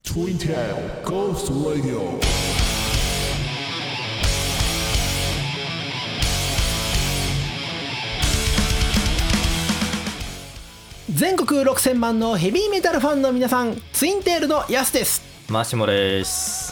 Twin Tail Ghost Radio。 全国6000万のヘビーメタルファンの皆さん、ツインテールのヤスです。 マシモです。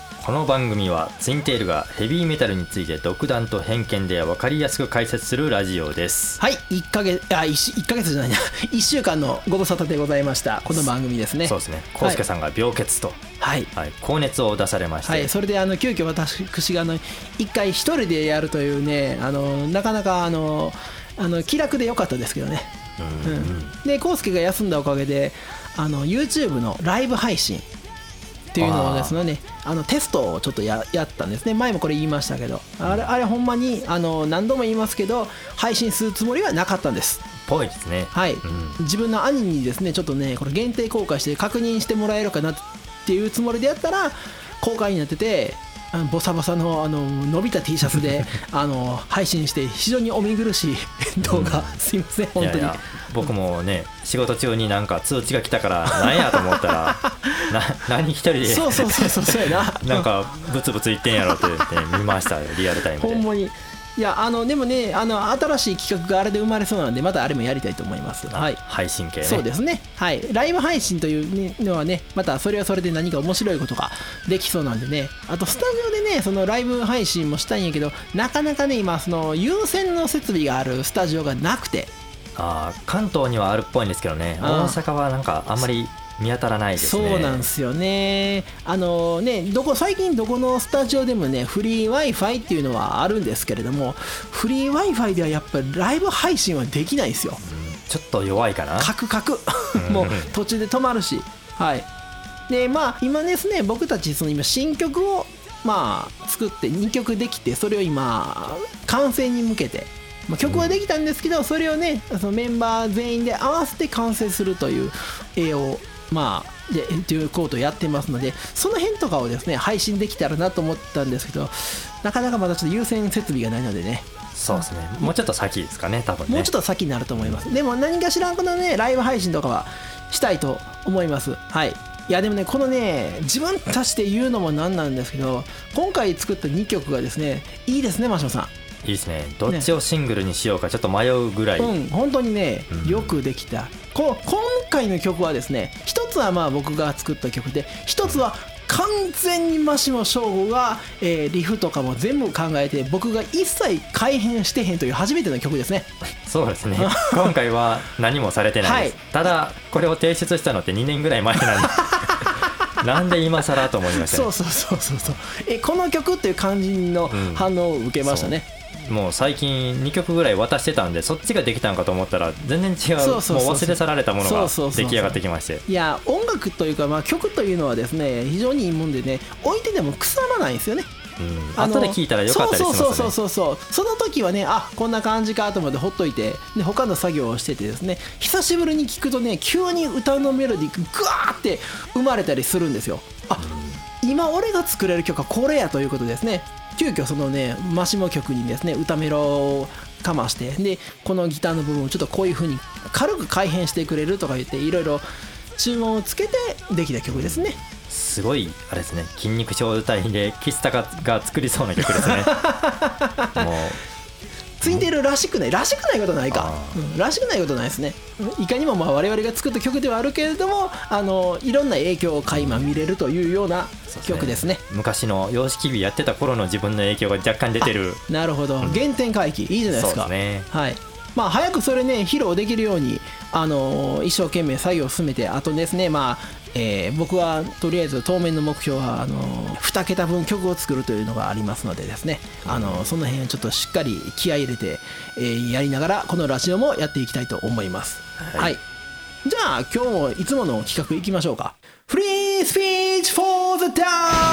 この番組はツインテールがヘビーメタルについて独断と偏見で分かりやすく解説するラジオです。 はい、1ヶ月じゃないな1週間のご無沙汰でございました。この番組ですね。 そうですね。コウスケさんが病欠と、 はい高熱を出されまして、 はい、それで急遽私が1回一人でやるというね、なかなか気楽で良かったですけどね。でコウスケが休んだおかげでYouTube のライブ配信っていうのをですね、テストをちょっと やったんですね。前もこれ言いましたけど、あれほんまに何度も言いますけど、配信するつもりはなかったんです。 ぽいですね。 はい、自分の兄にですね、ちょっとねこれ限定公開して確認してもらえるかなっていうつもりでやったら公開になってて、ボサボサの伸びた T シャツで配信して非常にお見苦しい動画、すいません本当に。 いや僕もね、仕事中になんか通知が来たから何やと思ったら何一人でそうやななんかブツブツ言ってんやろって言って見ましたよ、リアルタイムで。 ほんまに。いやでもね、新しい企画があれで生まれそうなんで、またあれもやりたいと思います。はい、 配信系ね。 そうですね。はい、ライブ配信というのはね、またそれはそれで何か面白いことができそうなんでね。あとスタジオでね、そのライブ配信もしたいんやけど、なかなかね今その有線の設備があるスタジオがなくて。 関東にはあるっぽいんですけどね、大阪はなんかあんまり見当たらないですね。 そうなんですよね。最近どこのスタジオでもねフリー Wi-Fi っていうのはあるんですけれども、フリー Wi-Fi ではやっぱりライブ配信はできないですよ。 ちょっと弱いかな。 カクもう途中で止まるし。はい。で今ですね、僕たち今新曲を作って2曲できて、それを今完成に向けて、曲はできたんですけど、それをねそのメンバー全員で合わせて完成するという絵をということをやってますので、その辺とかをですね配信できたらなと思ったんですけど、なかなかまだちょっと優先設備がないのでね。 そうですね、もうちょっと先ですかね、多分ね。 もうちょっと先になると思います。でも何かしらこのねライブ配信とかはしたいと思います。はい。いやでもね、このね自分たちで言うのもなんなんですけど、今回作った2曲がですねいいですね、マシモさん。 いいですね。どっちをシングルにしようかちょっと迷うぐらい、 本当にねよくできた。今回の曲はですね、一つは僕が作った曲で、一つは完全にマシモショーゴが、リフとかも全部考えて、僕が一切改変してへんという初めての曲ですね。 そうですね今回は何もされてないです、ただこれを提出したのって2年ぐらい前なんでなんで今更と思いましたね。 そうこの曲っていう感じの反応を受けましたね。 もう最近2曲ぐらい渡してたんで、そっちができたんかと思ったら全然違う、もう忘れ去られたものが出来上がってきまして。 いや音楽というか、曲というのはですね非常にいいもんでね、置いてても腐らないんですよね。 後で聞いたらよかったりしますね。 その時はね、こんな感じかと思ってほっといて、で他の作業をしててですね、久しぶりに聞くとね急に歌のメロディーがグワーって生まれたりするんですよ。今俺が作れる曲はこれやということですね。急遽そのねマシモ曲にですね歌メロをかまして、でこのギターの部分をちょっとこういう風に軽く改変してくれるとか言って、いろいろ注文をつけてできた曲ですね。 すごいあれですね、筋肉症隊で岸高が作りそうな曲ですねもうツインテールらしくないことないか、らしくないことないですね。いかにも我々が作った曲ではあるけれども、いろんな影響を垣間見れるというような曲ですね。 昔の洋式美やってた頃の自分の影響が若干出てる。 なるほど、原点回帰いいじゃないですか。 そうですね。 はい。早くそれね披露できるように一生懸命作業を進めて、あとですね僕はとりあえず当面の目標は2桁分曲を作るというのがありますのでですね、その辺をちょっとしっかり気合い入れて、やりながらこのラジオもやっていきたいと思います。はい。じゃあ今日もいつもの企画いきましょうか。フリースピーチフォーザタ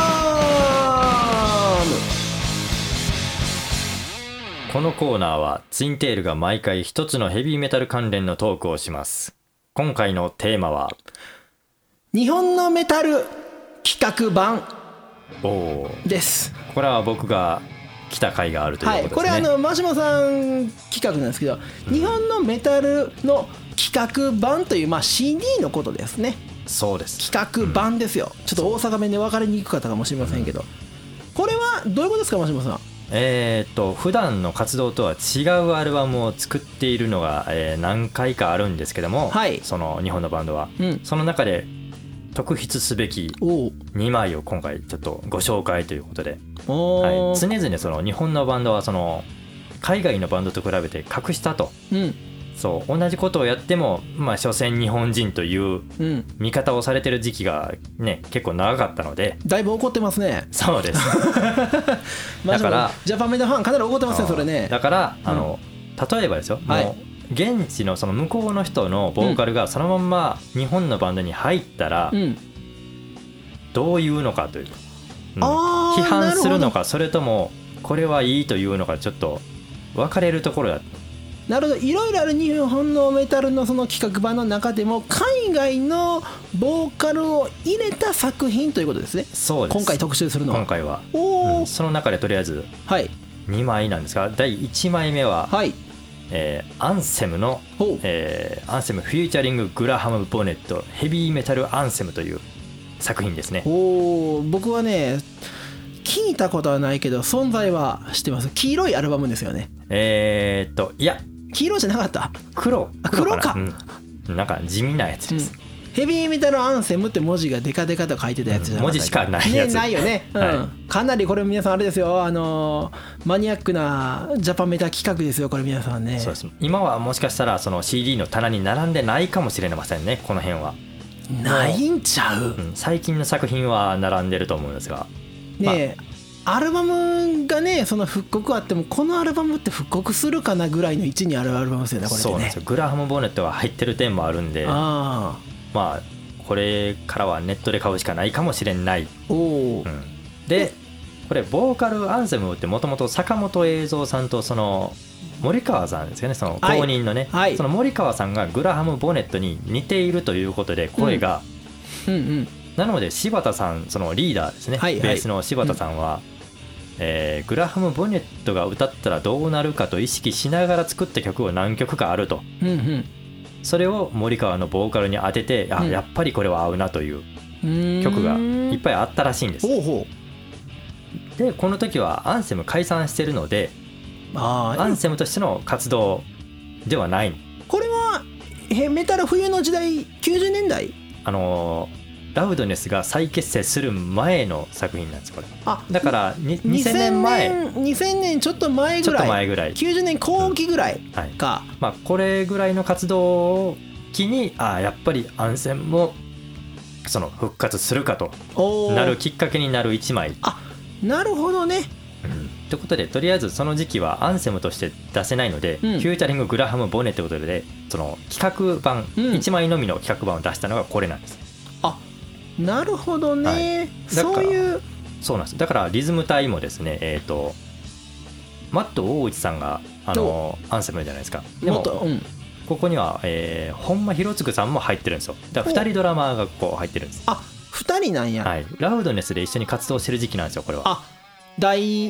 イム。 このコーナーはツインテールが毎回一つのヘビーメタル関連のトークをします。今回のテーマは日本のメタル企画版です。 これは僕が来た回があるということですね。 はい、これマシモさん企画なんですけど、日本のメタルの企画版というCD のことですね。 そうです。 企画版ですよ、ちょっと大阪弁で分かりにくかったかもしれませんけど、これはどういうことですか、マシモさん。 普段の活動とは違うアルバムを作っているのが、何回かあるんですけども、 はい、 その日本のバンドは、その中で特筆すべき2枚を今回ちょっとご紹介ということで、はい、常々その日本のバンドはその海外のバンドと比べて格下と、そう同じことをやっても、所詮日本人という見方をされてる時期がね結構長かったので、 だいぶ怒ってますね。 そうですだからジャパンメダファンかなり怒ってますね、それね。 だから例えばですよ、もう現地のその向こうの人のボーカルがそのまんま日本のバンドに入ったらどういうのかという、批判するのか、それともこれはいいというのか、ちょっと分かれるところだ。 なるほど、いろいろある日本のメタルのその企画版の中でも海外のボーカルを入れた作品ということですね。 そうです。 今回特集するのは、 今回は、その中でとりあえず2枚なんですが、第1枚目は、アンセムの、アンセムフューチャリンググラハム・ボネットヘビーメタルアンセムという作品ですね。 僕はね聞いたことはないけど存在は知ってます。黄色いアルバムですよね。 いや黄色じゃなかった。 黒か、 なんか地味なやつです、 ヘビーメタルアンセムって文字がデカデカと書いてたやつじゃなかった、 文字しかないやつ、 ないよね、かなりこれ皆さんあれですよ、マニアックなジャパンメタ企画ですよ、これ皆さんね。 そうです。今はもしかしたらその CD の棚に並んでないかもしれませんね、この辺は。 ないんちゃう、 最近の作品は並んでると思うんですがねアルバムがねその復刻あってもこのアルバムって復刻するかなぐらいの位置にあるアルバムですよね、これね。 そうなんですよ。グラハム・ボネットが入ってる点もあるんで、これからはネットで買うしかないかもしれない。でこれボーカルアンセムってもともと坂本栄三さんとその森川さんですよね、その公認のね、その森川さんがグラハム・ボネットに似ているということで声が、なので柴田さん、そのリーダーですね、ベースの柴田さんは、グラハム・ボネットが歌ったらどうなるかと意識しながら作った曲を何曲かあると、それを森川のボーカルに当てて、やっぱりこれは合うなという曲がいっぱいあったらしいんです。でこの時はアンセム解散してるので、アンセムとしての活動ではない。 これはメタル冬の時代90年代ラウドネスが再結成する前の作品なんですこれ。だから2000年前、 2000年ちょっと前ぐらい、90年後期ぐらいか、 これぐらいの活動を機にやっぱりアンセムもその復活するかとなるきっかけになる1枚。 なるほどね。 ということでとりあえずその時期はアンセムとして出せないので、フューチャリンググラハム・ボネということでその企画版、1枚のみの企画版を出したのがこれなんです。 なるほどね、 そうなんです。だからリズム隊もですね、マット大内さんがアンセムじゃないですか。でもここには、本間弘次さんも入ってるんですよ。だから2人ドラマーがこう入ってるんです。 2人なんや。 ラウドネスで一緒に活動してる時期なんですよこれは。 第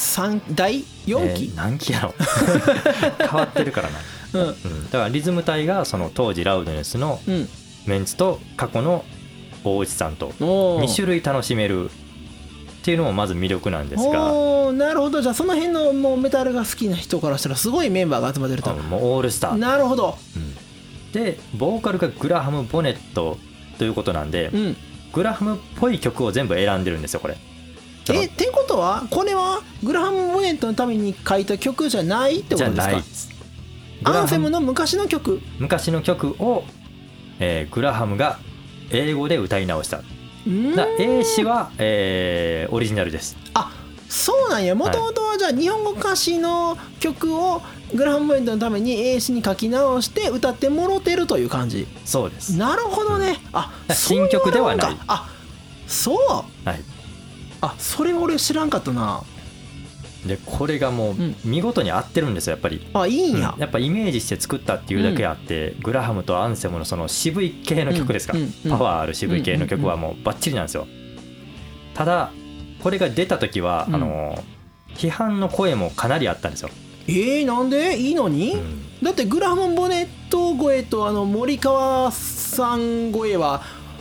4期、 何期やろ変わってるからな、だからリズム隊がその当時ラウドネスのメンツと過去の大内さんと2種類楽しめるっていうのもまず魅力なんですが。 なるほど。じゃあその辺のもうメタルが好きな人からしたらすごいメンバーが集まってると。 もうオールスター。 なるほど、 でボーカルがグラハム・ボネットということなんで、グラハムっぽい曲を全部選んでるんですよこれ。 ってことはこれはグラハム・ボネットのために書いた曲じゃないってことですか？じゃないです。アンセムの昔の曲を、グラハムが英語で歌い直した。英詞は、オリジナルです。 そうなんや。もともとはじゃあ日本語歌詞の曲をグラハム・ボネットのために英詞に書き直して歌ってもろてるという感じ。 そうです。 なるほどね。 新曲ではない。 そう。それ俺知らんかったな。 でこれがもう見事に合ってるんですよやっぱり。 いいんや。 やっぱイメージして作ったっていうだけあって、グラハムとアンセムのその渋い系の曲ですか、パワーある渋い系の曲はもうバッチリなんですよ。ただこれが出た時は、批判の声もかなりあったんですよ。 なんでいいのに、だってグラハム・ボネット声と森川さん声は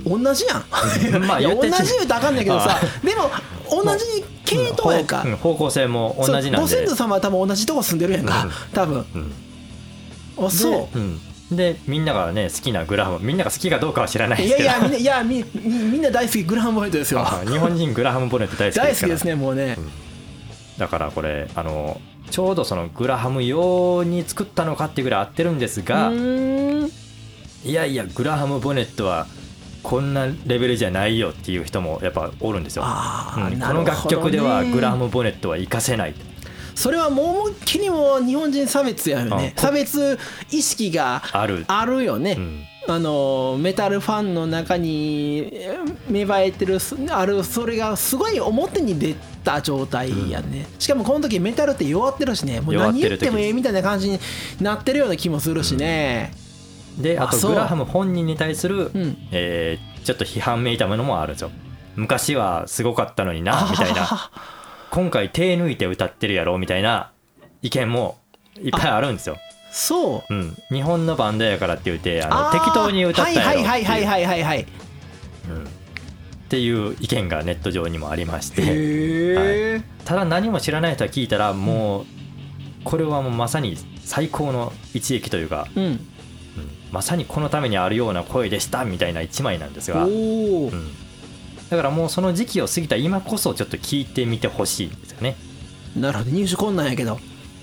同じやんまあいや同じ言って言うとあかんねんけどさでも同じ系統やんか、 方向性も同じなんで、 ご先祖様は多分同じとこ住んでるやんか、多分、あそう、 でみんながね好きなグラハム、みんなが好きかどうかは知らないですけど、 みんな大好きグラハム・ボネットですよ日本人グラハム・ボネット大好きですから大好きですねもうね、 だからこれちょうどそのグラハム用に作ったのかっていうぐらい合ってるんですが、いやいやグラハム・ボネットはこんなレベルじゃないよっていう人もやっぱおるんですよ、この楽曲ではグラハム・ボネットは活かせない。 それはもう思いっきりも日本人差別やよね、差別意識があるよね、メタルファンの中に芽生えてるそれがすごい表に出た状態やね、しかもこの時メタルって弱ってるしね、もう何言ってもええみたいな感じになってるような気もするしね、 であとグラハム本人に対する、ちょっと批判めいたものもあるんですよ。昔はすごかったのになみたいな、今回手抜いて歌ってるやろみたいな意見もいっぱいあるんですよ。 そう、 日本のバンドやからって言って適当に歌ったやろっていう意見がネット上にもありまして、ただ何も知らない人は聞いたらもうこれはもうまさに最高の一撃というか、まさにこのためにあるような声でしたみたいな一枚なんですが、だからもうその時期を過ぎた今こそちょっと聞いてみてほしいんですよね。 なるほど、入手困難やけど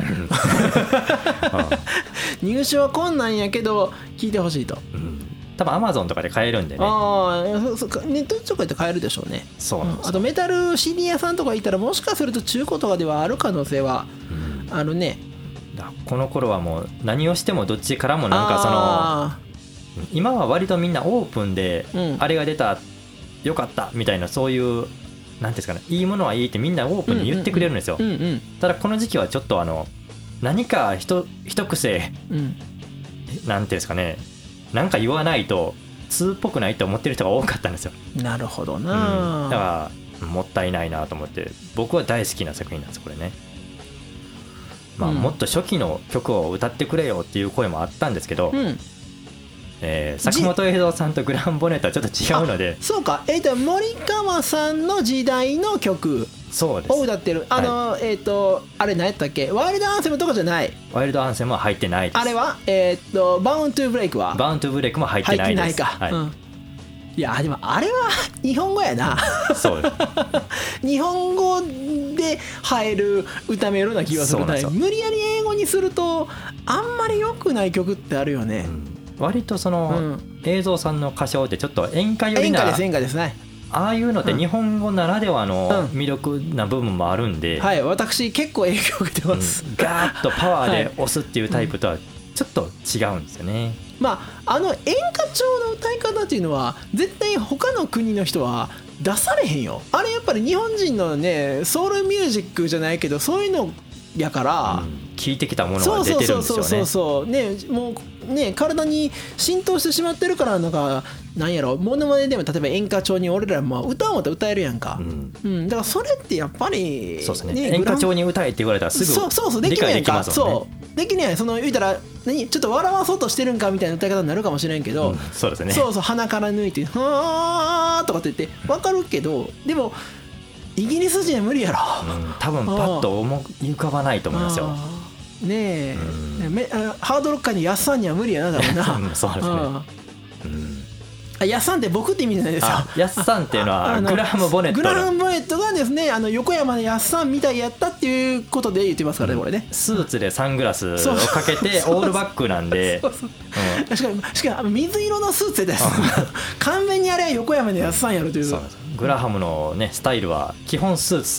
入手は困難やけど聞いてほしいと、 多分 Amazon とかで買えるんでね。 ネットとかで買えるでしょうね。 そうなんですよ。 あとメタル CD 屋さんとかいたらもしかすると中古とかではある可能性はあるね。 この頃はもう何をしてもどっちからもなんか今は割とみんなオープンで、あれが出たよかったみたいな、そういうなんですかね、いいものはいいってみんなオープンに言ってくれるんですよ。ただこの時期はちょっと何か一癖、なんていうんですかね、なんか言わないと通っぽくないと思ってる人が多かったんですよ。 なるほどな、 だからもったいないなと思って、僕は大好きな作品なんですこれね。もっと初期の曲を歌ってくれよっていう声もあったんですけど、坂本栄三さんとグラハム・ボネットはちょっと違うので。 そうか、森川さんの時代の曲を歌ってる。あれ何やったっけ、ワイルドアンセムとかじゃない。 ワイルドアンセムは入ってないです。 あれはバウントゥーブレイクはバウントゥーブレイクも入ってないです。 入ってないか、いやでもあれは日本語やなそうです日本語で入る歌メロな気がする。無理やり英語にするとあんまり良くない曲ってあるよね、 割とその栄三さんの歌唱ってちょっと演歌寄りな、 演歌ですね。 ああいうのって日本語ならではの魅力な部分もあるんで、 はい、私結構影響を受けてます、 ガーッとパワーで押すっていうタイプとはちょっと違うんですよね。 演歌調の歌い方っていうのは絶対他の国の人は出されへんよ。あれやっぱり日本人のねソウルミュージックじゃないけどそういうのやから、 聞いてきたものが出てるんですよね。 もうね体に浸透してしまってるから、なんやろ、モノマネでも例えば演歌調に俺らも歌おうと歌えるやんか、だからそれってやっぱりそうですね、演歌調に歌えって言われたらすぐ理解できますもんね。 そうできない、言うたらちょっと笑わそうとしてるんかみたいな歌い方になるかもしれんけど、 そうですね、 鼻から抜いてはーとかって言って分かるけど、でもイギリス人は無理やろ、 多分パッと思い浮かばないと思いますよねハードロッカーにやっさんには無理やな、多分なそうですね、 やっさんって僕って意味じゃないですよ。 やっさんっていうのはグラハム・ボネット。 グラハム・ボネットがですね、横山のやっさんみたいやったっていうことで言ってますからね、これね。 スーツでサングラスをかけてオールバックなんで、 しかも水色のスーツでです完全にあれは横山のやっさんやろという。 グラハムのねスタイルは基本スーツ。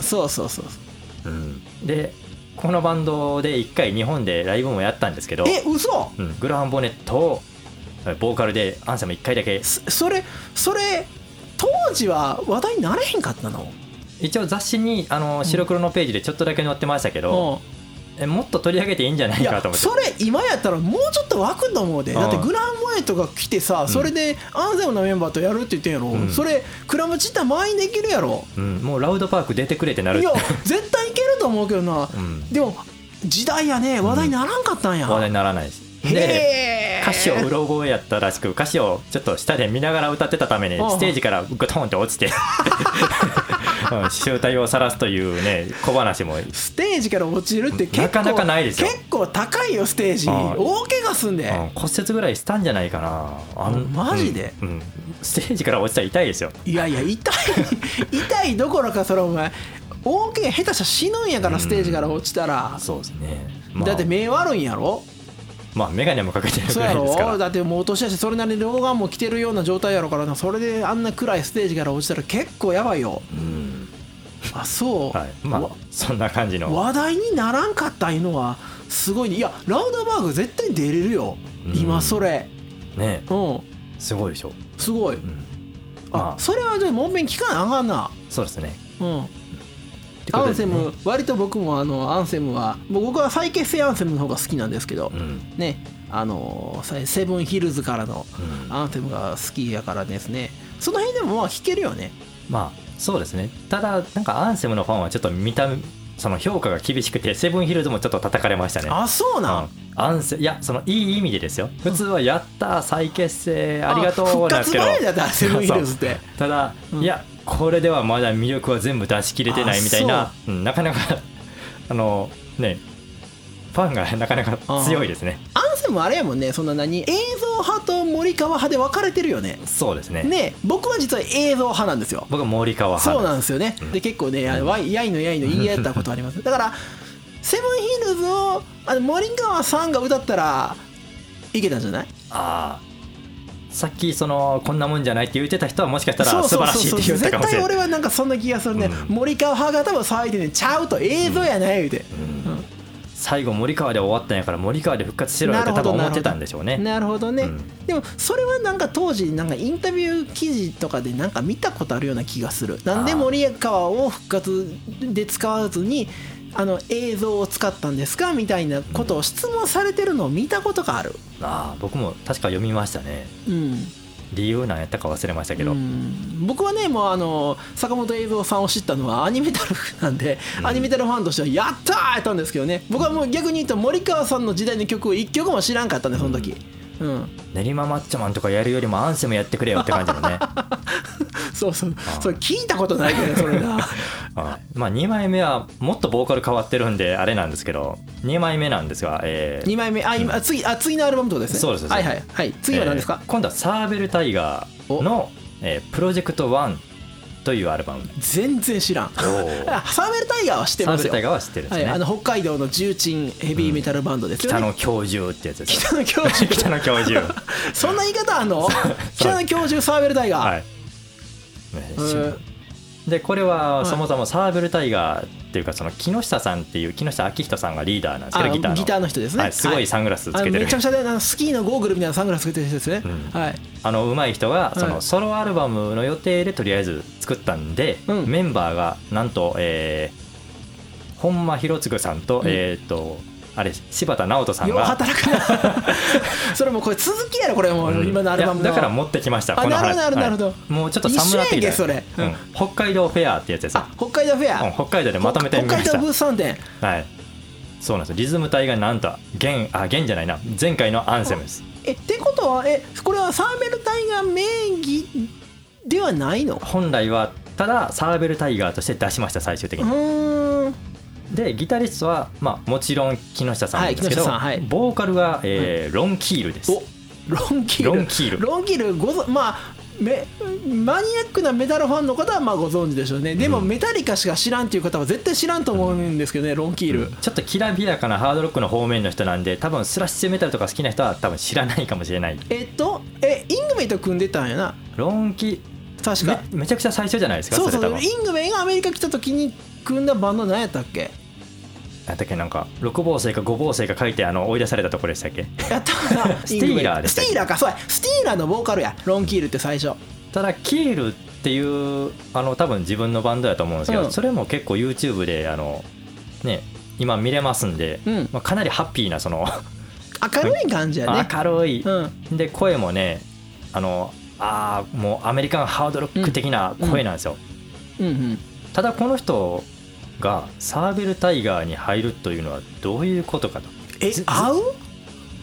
でこのバンドで1回日本でライブもやったんですけど、 嘘、 グラハム・ボネットをボーカルでアンセム1回だけ。 それ当時は話題になれへんかったの？ 一応雑誌に白黒のページでちょっとだけ載ってましたけど、もっと取り上げていいんじゃないかと思って。 それ今やったらもうちょっと湧くと思うで。だってグラハム・ボネットが来てさ、それでアンセムのメンバーとやるって言ってんやろ、それクラブチッタ満員できるやろ、 もうラウドパーク出てくれってなる。 いや絶対いけると思うけどな、でも時代やね、話題にならんかったんや。 話題にならないです。 で歌詞をうろ覚えやったらしく、歌詞をちょっと下で見ながら歌ってたためにステージからグトンって落ちて醜態を晒すというね小話も。 ステージから落ちるって結構なかなかないですよ。 結構高いよステージ。大怪我すんで、 骨折ぐらいしたんじゃないかな。 マジで、 ステージから落ちたら痛いですよ。 いやいや痛いどころか、それお前大怪我下手したら死ぬんやから、ステージから落ちたら。 そうですね、 だって目悪いんやろ。 まあ眼鏡もかけてるぐそうやらいですから。 ろ。だってもう年だし、それなりに老眼も来てるような状態やろからな。それであんな暗いステージから落ちたら結構やばいよ。あ、そう、 はい、まあそんな感じの話題にならんかったいうのはすごいね。いやラウダーバーグ絶対出れるよ、今それね。すごいでしょ。 すごい、あ、それはじゃあもんべん聞かなあかんな。 そうですね。 アンセム、割と僕もアンセムは、僕は再結成アンセムの方が好きなんですけど、ね、セブンヒルズからのアンセムが好きやからですね、その辺でもまあ弾けるよね。 まあそうですね。ただなんかアンセムのファンはちょっとその評価が厳しくて、セブンヒルズもちょっと叩かれましたね。 あ、そうなん。 いや、そのいい意味でですよ。普通はやった再結成ありがとうなんですけど、 復活前だったセブンヒルズって。 ただ、いやこれではまだ魅力は全部出し切れてないみたいな、なかなかね、ファンがなかなか強いですね。 アンセムあれやもんね、そんな映像派と森川派で分かれてるよね。 そうですね。 ね、僕は実は映像派なんですよ。 僕は森川派。 そうなんですよね。で結構ね、やいの言い合ったことあります。だからセブンヒルズを森川さんが歌ったらいけたんじゃない？ さっきこんなもんじゃないって言ってた人はもしかしたら素晴らしいって言ったかもしれない。 絶対俺はなんかそんな気がするね。森川派が多分騒いでね、ちゃうと映像やない言うて。 最後森川で終わったんやから森川で復活しろよって多分思ってたんでしょうね。 なるほどね、でもそれはなんか当時なんかインタビュー記事とかでなんか見たことあるような気がする。なんで森川を復活で使わずに映像を使ったんですかみたいなことを質問されてるのを見たことがある。 僕も確か読みましたね。理由なんやったか忘れましたけど、 僕はね、もう坂本栄三さんを知ったのはアニメタルなんで、アニメタルファンとしてはやったーやったんですけどね。僕はもう逆に言うと森川さんの時代の曲を1曲も知らんかったね、その時。 練馬マッチョマンとかやるよりもアンセムやってくれよって感じのね。 それ聞いたことないけどそれな。 まあ2枚目はもっとボーカル変わってるんであれなんですけど、2枚目なんですが、 2枚目今次のアルバムってことですね。 そうです。 はいはいはい。次は何ですか？ 今度はサーベルタイガーのプロジェクト1というアルバム。 全然知らん。サーベルタイガーは知ってますよ。 サーベルタイガーは知ってるんですね。 北海道の重鎮ヘビーメタルバンドですよね。 北の教授ってやつです。 北の教授。 北の教授。 そんな言い方あんの？北の教授サーベルタイガー。 はい。でこれはそもそもサーベルタイガーっていうか、その木下さんっていう木下明人さんがリーダーなんですけど、 ギターの人ですね。 すごいサングラスつけてる。 めちゃくちゃでスキーのゴーグルみたいなサングラスつけてる人ですね。 上手い人がそのソロアルバムの予定でとりあえず作ったんで、メンバーがなんと本間博次さんと柴田直人さんが。よう働くな。それもこれ続きやろこれ、もう今のアルバムの。 だから持ってきました。この話。 なるほど。 もうちょっと寒なってきた。 それ。 北海道フェアってやつです。 北海道フェア。 北海道でまとめてみました。 北海道ブース3点。 はい。そうなんです。リズム隊がなんと弦じゃないな、前回のアンセムです。 ってことはこれはサーベルタイガー名義ではないの？ 本来はただサーベルタイガーとして出しました、最終的に。でギタリストは、もちろん木下さんなんですけど、ボーカルが、ロン・キールです。 ロンキールマニアックなメタルファンの方はご存知でしょうね。でもメタリカしか知らんっていう方は絶対知らんと思うんですけどね、ロンキール。 ちょっときらびやかなハードロックの方面の人なんで、多分スラッシュメタルとか好きな人は多分知らないかもしれない。イングメイと組んでたんやな。 ロンキ確かめちゃくちゃ最初じゃないですか。 そうイングメイがアメリカ来た時に組んだバンド何やったっけ？ なんか6房星か5房星か書いて追い出されたところでしたっけ？ やったかな。 スティーラーでしたっけ？ スティーラーか、そうや、スティーラーのボーカルや、ロン・キールって最初。 ただキールっていう多分自分のバンドやと思うんですけど、それも結構 YouTube で今見れますんで、かなりハッピーな明るい感じやね。 明るい、で声もねもうアメリカンハードロック的な声なんですよ。ただこの人がサーベルタイガーに入るというのはどういうことかと。 合う？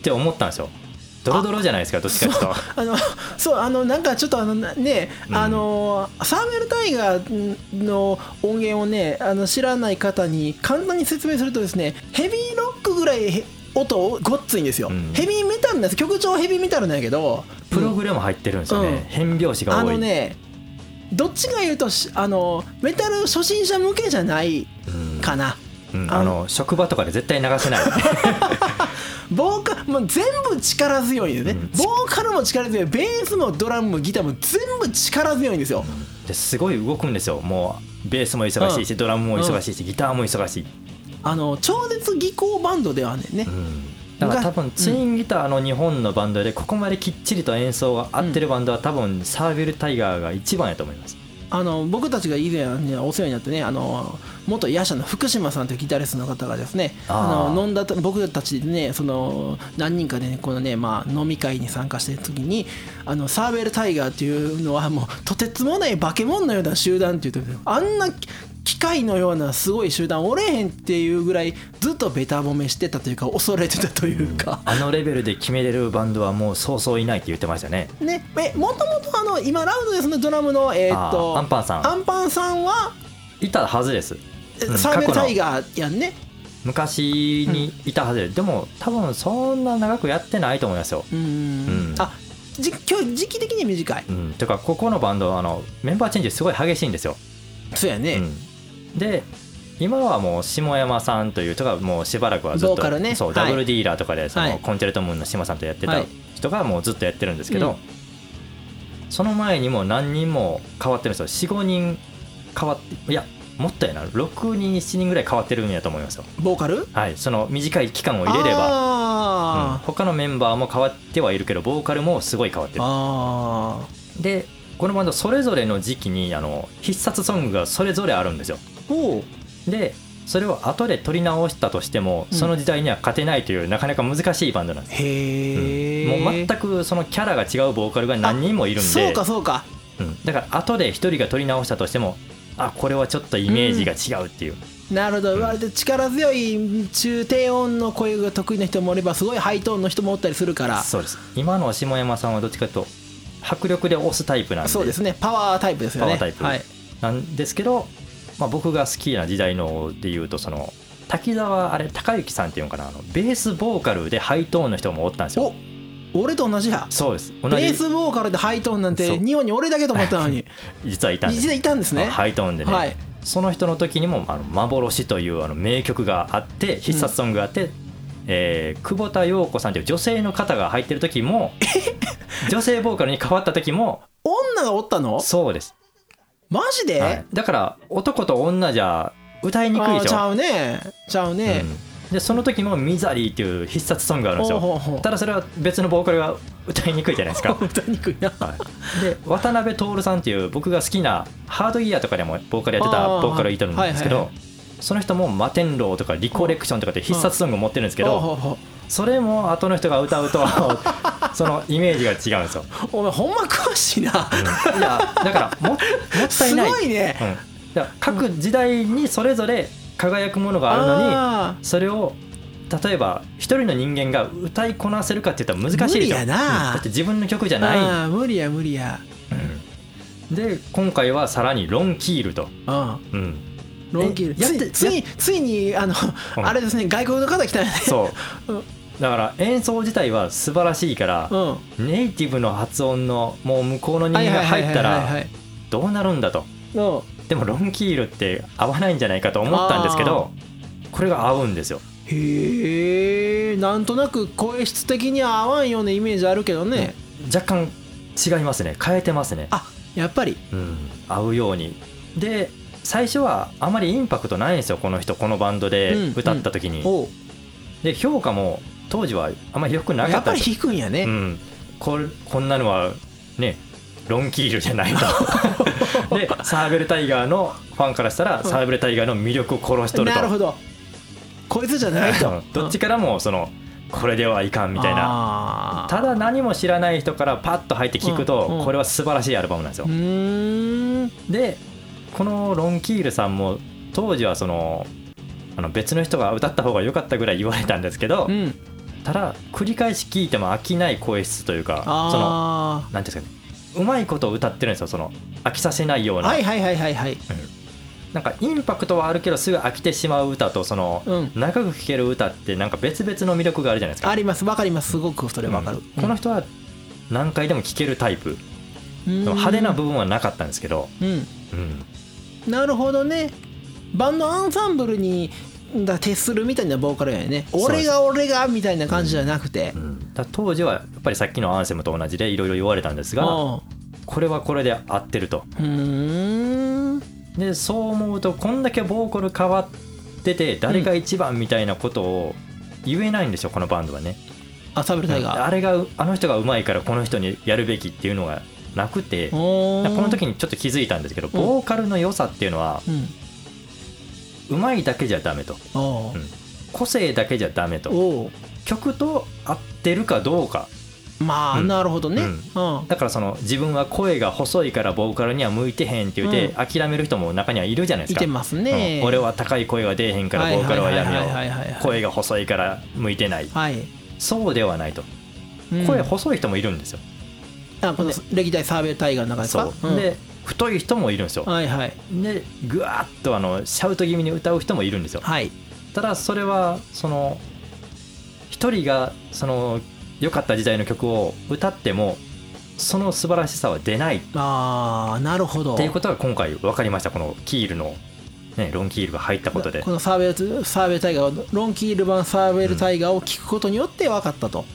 って思ったんですよ。ドロドロじゃないですか、どっちかというとなんかちょっとね、サーベルタイガーの音源をね知らない方に簡単に説明するとですね、ヘビーロックぐらい音ごっついんですよ、ヘビーメタルなんです。曲調はヘビーメタルなんやけどプログレも入ってるんですよね、変拍子が多い。 どっちが言うとメタル初心者向けじゃないかな、 職場とかで絶対流せないもう全部力強いんですね、ボーカルも力強い、ベースもドラムもギターも全部力強いんですよ、 ですごい動くんですよ。もうベースも忙しいし、ドラムも忙しいし、ギターも忙しい。 超絶技巧バンドではあんねんね、 だから多分ツインギターの日本のバンドでここまできっちりと演奏が合ってるバンドは多分サーベルタイガーが一番やと思います。 僕たちが以前、ね、お世話になってね元ヤシャの福島さんというギタリストの方がですね飲んだ僕たちでね何人かで、ね、このね、飲み会に参加してる時にサーベルタイガーっていうのはもうとてつもない化け物のような集団っていうとあんな機械のようなすごい集団おれへんっていうぐらいずっとベタ褒めしてたというか恐れてたというか、 レベルで決めれるバンドはもうそうそういないって言ってましたね。 もともと今ラウドですね、ドラムのアンパンさんはいたはずです、 サーベルタイガーやんね。 昔にいたはずで、でも多分そんな長くやってないと思いますよ。 時期的に短い、 てかここのバンドメンバーチェンジすごい激しいんですよ。 そうやね、 で今はもう下山さんという人がもうしばらくはずっと、ダブルディーラーとかでコンチェルトムーンの下さんとやってた人がもうずっとやってるんですけど、その前にも何人も変わってるんですよ。 4,5 人変わって、いやもっとやな、6人7人ぐらい変わってるんやと思いますよ、 ボーカル。 その短い期間を入れれば、他のメンバーも変わってはいるけどボーカルもすごい変わってる。でこのバンドそれぞれの時期に必殺ソングがそれぞれあるんですよ。でそれを後で撮り直したとしてもその時代には勝てないというなかなか難しいバンドなんです。もう全くそのキャラが違うボーカルが何人もいるんで、 そうか、 だから後で一人が撮り直したとしてもこれはちょっとイメージが違うっていう、 なるほど、力強い中低音の声が得意な人もおればすごいハイトーンの人もおったりするから。 そうです。今の下山さんはどっちかというと迫力で押すタイプなんで、 そうですね、パワータイプですよね。 パワータイプなんですけど、僕が好きな時代のでいうと滝沢孝之さんっていうのかな、ベースボーカルでハイトーンの人もおったんですよ。 俺と同じや。 そうです。 ベースボーカルでハイトーンなんて日本に俺だけと思ったのに実はいたんですね。 ハイトーンでね、その人の時にも幻という名曲があって必殺ソングがあって、久保田陽子さんという女性の方が入ってる時も女性ボーカルに変わった時も女がおったの？ そうです。 マジで？ だから男と女じゃ歌いにくいでしょ。 ちゃうね、 でその時もミザリーっていう必殺ソングがあるんですよ。ただそれは別のボーカルが歌いにくいじゃないですか歌いにくいな、 で渡辺徹さんっていう僕が好きなハードギアとかでもボーカルやってたボーカルいたんですけど、その人も摩天楼とかリコレクションとかって必殺ソングを持ってるんですけど、それも後の人が歌うとそのイメージが違うんですよ。 お前ほんま詳しいな、 いやだからもったいない、 すごいね、 だから各時代にそれぞれ輝くものがあるのに、それを例えば一人の人間が歌いこなせるかって言ったら難しいでしょ。 無理やな、 だって自分の曲じゃない。 無理や、 で今回はさらにロンキールと、 ロンキールついにあれですね、外国の方来たよね。 そうだから演奏自体は素晴らしいから、ネイティブの発音のもう向こうの人間が入ったらどうなるんだと。でもロンキールって合わないんじゃないかと思ったんですけど、これが合うんですよ。 へえ、なんとなく声質的には合わんようなイメージあるけどね、 若干違いますね。変えてますね。 やっぱり、 合うように。で最初はあまりインパクトないんですよ、このバンドで歌った時に、で評価も当時はあまり良くなかったんですよ。 やっぱり低いんやね、 こんなのはねロンキールじゃないとでサーベルタイガーのファンからしたら、サーベルタイガーの魅力を殺しとると。 なるほど、こいつじゃないとどっちからもこれではいかんみたいな。ただ何も知らない人からパッと入って聞くと、これは素晴らしいアルバムなんですよ。でこのロンキールさんも当時は別の人が歌った方が良かったぐらい言われたんですけど、 ただ繰り返し聴いても飽きない声質というか、そのなんていうんですかね、うまいことを歌ってるんですよ、その飽きさせないような。 はいはいはいはいはい、 なんかインパクトはあるけどすぐ飽きてしまう歌と、その長く聴ける歌ってなんか別々の魅力があるじゃないですか。 あります、わかります、すごくそれわかる、 この人は何回でも聴けるタイプ、派手な部分はなかったんですけど、 なるほどね。バンドアンサンブルに徹するみたいなボーカルやね。俺がみたいな感じじゃなくて、 だ当時はやっぱりさっきのアンセムと同じでいろいろ言われたんですが、これはこれで合ってると。でそう思うと、こんだけボーカル変わってて誰が一番みたいなことを言えないんですよ、このバンドはね。 サブルタイガー、 あれがあの人がうまいからこの人にやるべきっていうのがなくて、この時にちょっと気づいたんですけど、ボーカルの良さっていうのは、うまいだけじゃダメと、個性だけじゃダメと、曲と合ってるかどうか。 まあ、なるほどね、 だからその自分は声が細いからボーカルには向いてへんって言って諦める人も中にはいるじゃないですか。 いてますね、 俺は高い声が出えへんからボーカルはやめよう、声が細いから向いてない、そうではないと。声細い人もいるんですよ。 この歴代サーベルタイガーの中ですか。 で太い人もいるんですよ。でぐわっとシャウト気味に歌う人もいるんですよ。ただそれはその一人がその良かった時代の曲を歌ってもその素晴らしさは出ない。なるほど。 っていうことが今回分かりました。このキールの、ロンキールが入ったことで、 このサーベルタイガーはロンキール版サーベルタイガーを聴くことによって分かったと。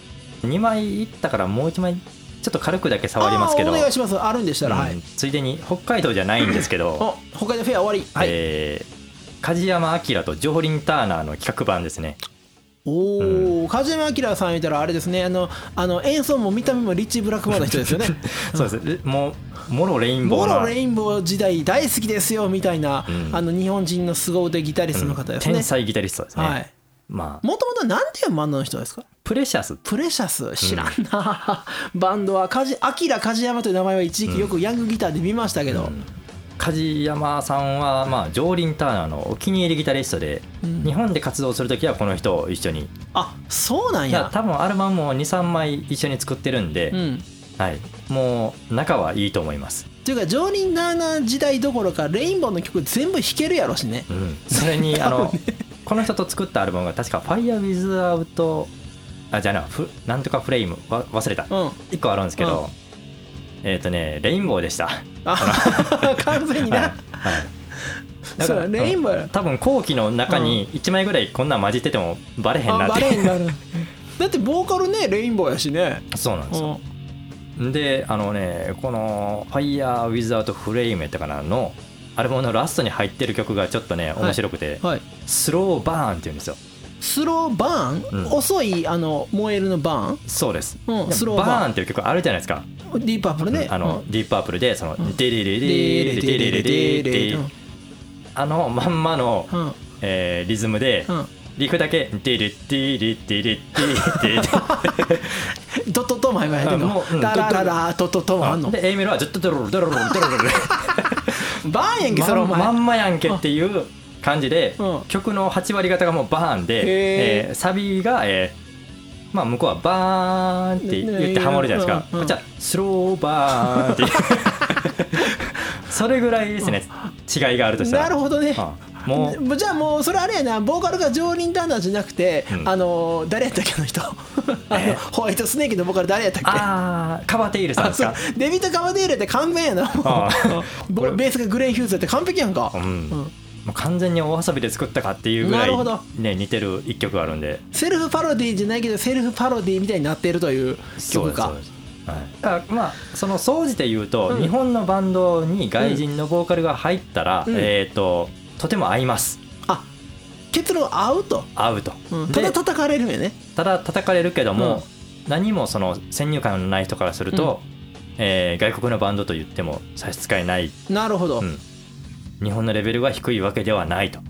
2枚いったからもう1枚ちょっと軽くだけ触りますけど。 お願いします。あるんでしたら、 ついでに北海道じゃないんですけど北海道フェア終わり、 梶山明とジョーリン・ターナーの企画版ですね。 梶山明さん言ったらあれですね、演奏も見た目もリッチー・ブラックマンの人ですよね。 そうです。もろレインボーな、 もろレインボー時代大好きですよみたいな、日本人の凄腕ギタリストの方ですね。 天才ギタリストですね。 もともと何ていうバンドの人ですか。 プレシャス知らんな、バンドは梶山という名前は一時期よくヤングギターで見ましたけど、 梶山さんはジョーリン・ターナーのお気に入りギタリストで、日本で活動するときはこの人を一緒に。 そうなんや。 多分アルバムも 2,3 枚一緒に作ってるんで、もう仲はいいと思います。 というかジョーリン・ターナー時代どころかレインボーの曲全部弾けるやろしね。 それにこの人と作ったアルバムが確か「Fire Without」なんとかフレーム忘れた、1個あるんですけど、レインボーでした。 完全にな。だからレインボー多分後期の中に1枚ぐらいこんなん混じっててもバレへんなって。 だってボーカルねレインボーやしね。 そうなんですよ。でこの「Fire Without Flame」やったかなのアルバムのラストに入ってる曲がちょっとね面白くて、スローバーンって言うんですよ。スローバーン、遅い燃えるのバーン。そうです、スローバーンっていう曲あるじゃないですか。 ディープアップルね。 ディープアップルでそのデレレレレレレレレレまんまのリズムでリフだけデレデレデレデレドトトマイがやってるの。ダラララトトトマンので A メロはドトドロドロドロドロバーンやんけそのまんまやんけっていう感じで、曲の8割方がもうバーンで、サビが、向こうはバーンって言ってハモるじゃないですか。こっちはスローバーンってそれぐらいですね、違いがあるとしたら。 なるほどね。じゃあもうそれあれやな、ボーカルがジョーリン・ターナーじゃなくて、誰やったっけの人ホワイトスネーキのボーカル誰やったっけ。 カバテイルさんですか。 デビッド・カバテイルって完璧やな。ベースがグレン・ヒューズって完璧やんか。 完全にお遊びで作ったかっていうぐらい、ね、似てる一曲があるんで、 セルフパロディじゃないけどセルフパロディみたいになっているという曲か。 総じて言うと、日本のバンドに外人のボーカルが入ったら、とても合います。 結論合うと。ただ叩かれるよね。ただ叩かれるけども、何もその先入観のない人からすると、外国のバンドと言っても差し支えない。 なるほど。 日本のレベルが低いわけではないと。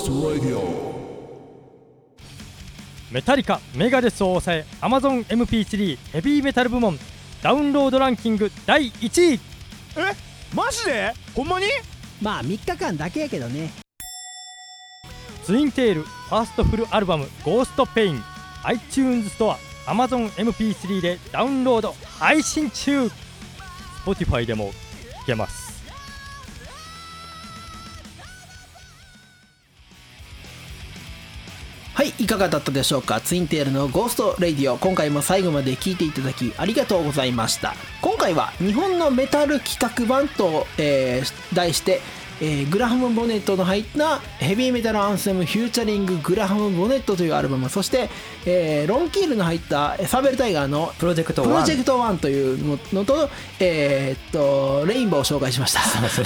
メタリカ、メガデスを抑え Amazon MP3 ヘビーメタル部門ダウンロードランキング第1位。 マジで？ほんまに？ まあ3日間だけやけどね。 ツインテールファーストフルアルバムゴーストペイン iTunes ストア、Amazon MP3 でダウンロード配信中。 Spotify でも聴けます。 はい、いかがだったでしょうか。ツインテールのゴーストレディオ、今回も最後まで聞いていただきありがとうございました。今回は日本のメタル企画版と、題して、グラハム・ボネットの入ったヘビーメタルアンセムフューチャリンググラハム・ボネットというアルバム、そして、ロンキールの入ったサーベルタイガーのプロジェクト 1というのと、レインボーを紹介しました。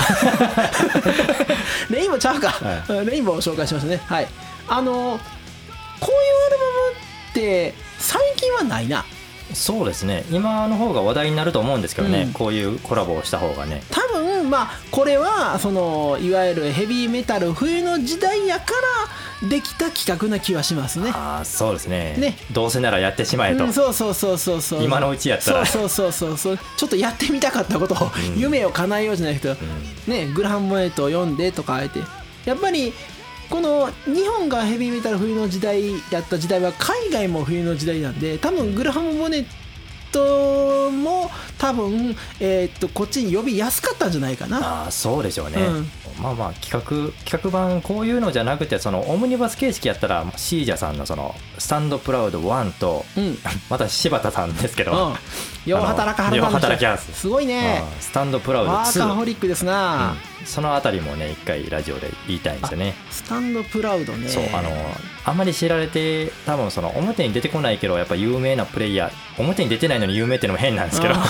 レインボーちゃうか、はい、レインボーを紹介しましたね。はい、こういうアルバムって最近はないな。 そうですね、今の方が話題になると思うんですけどね、こういうコラボをした方がね。 多分これはいわゆるヘビーメタル冬の時代やからできた企画な気はしますね。 そうですね。どうせならやってしまえと、 そう今のうちやったらそうちょっとやってみたかったことを、夢を叶えようじゃないけど、グラハム・ボネットを読んでとかあえて、やっぱりこの日本がヘビーメタル冬の時代やった時代は海外も冬の時代なんで、多分グラハム・ボネットも多分、こっちに呼びやすかったんじゃないかな。 そうでしょうね。企画版こういうのじゃなくて、オムニバス形式やったらシージャさんのスタンドプラウド1と、また柴田さんですけど、 よう働かはるな、すごいね。 スタンドプラウド2、 ワーカホリックですな。 そのあたりもね、一回ラジオで言いたいんですよね。 スタンドプラウドね。 そう、あまり知られて、多分表に出てこないけどやっぱ有名なプレイヤー、表に出てないのに有名っていうのも変なんですけど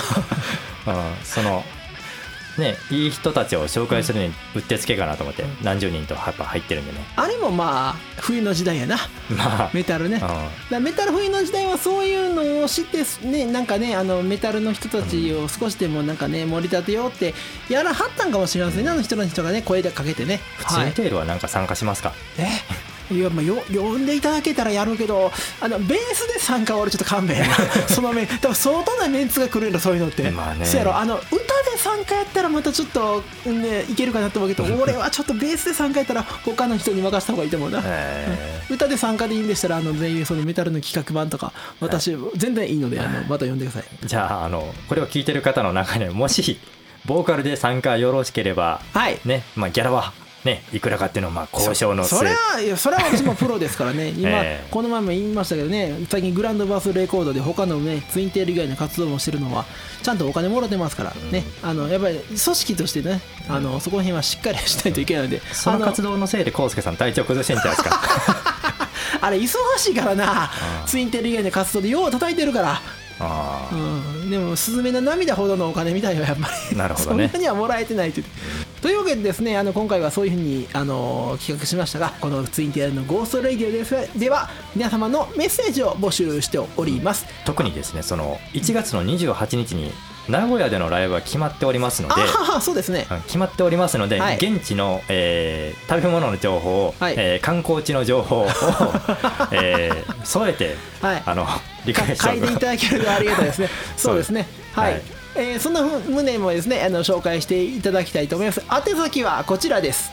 いい人たちを紹介するのにうってつけかなと思って、何十人とやっぱ入ってるんでね。 あれも冬の時代やな、メタルね。メタル冬の時代はそういうのを知ってね、メタルの人たちを少しでも盛り立てようってやらはったんかもしれませんね、あの人がね、声でかけてね。 ツインテールは参加しますか？ いや、呼んでいただけたらやるけど、ベースで参加は俺ちょっと勘弁やな。その多分相当なメンツが来るんだ、そういうのって。そうやろ、歌で参加やったらまたちょっとねいけるかなと思うけど、俺はちょっとベースで参加やったら他の人に任せた方がいいと思うな。歌で参加でいいんでしたら、全員メタルの企画版とか私全然いいので、また呼んでください。 じゃあこれを聞いてる方の中でもしボーカルで参加よろしければ、ね、ギャラはね、いくらかっていうのを交渉の末。それは私もプロですからね。今、この前も言いましたけどね、最近グランドバースレコードで他のねツインテール以外の活動もしてるのはちゃんとお金もらってますからね。やっぱり組織としてね、そこの辺はしっかりしないといけないので、その活動のせいで康介さん体調崩してんじゃないですか。 あれ忙しいからな、ツインテール以外の活動でよう叩いてるから。でもスズメの涙ほどのお金みたいはやっぱりなるほど、ね、そんなにはもらえてないというわけでですね、今回はそういうふうに企画しましたが、このツインテールのゴーストレイディオでは皆様のメッセージを募集しております。 特にですね、1月の28日に名古屋でのライブは決まっておりますので、 そうですね、 決まっておりますので、現地の、食べ物の情報、観光地の情報を、添えて、リクエスト書いていただけるとありがたいですね。そうですね、そんな旨もですね紹介していただきたいと思います。宛先はこちらです。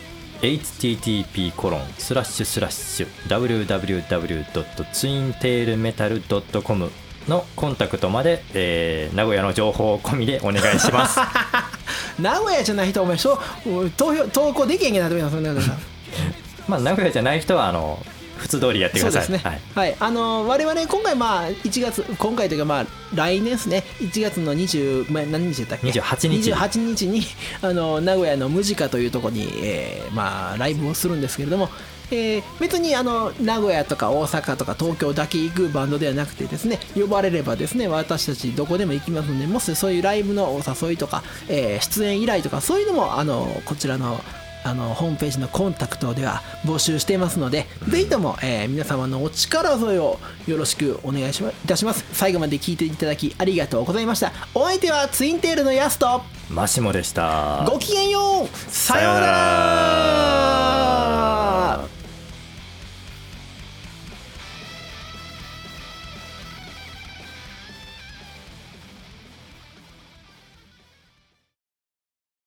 http://www.twintailmetal.com のコンタクトまで、名古屋の情報込みでお願いします。 名古屋じゃない人お前投稿できへんけなと思います。 名古屋じゃない人は普通通りやってください。そうですね。 我々今回1月、今回というか来年ですね、1月の何日だったっけ？28日に名古屋のムジカというところにライブをするんですけれども、別に名古屋とか大阪とか東京だけ行くバンドではなくてですね、呼ばれればですね私たちどこでも行きますので、もしそういうライブのお誘いとか、出演依頼とかそういうのもこちらのホームページのコンタクトでは募集していますので、ぜひとも、皆様のお力添えをよろしくお願いいたします。最後まで聞いていただきありがとうございました。お相手はツインテールのヤスとマシモでした。 ごきげんよう、さようなら。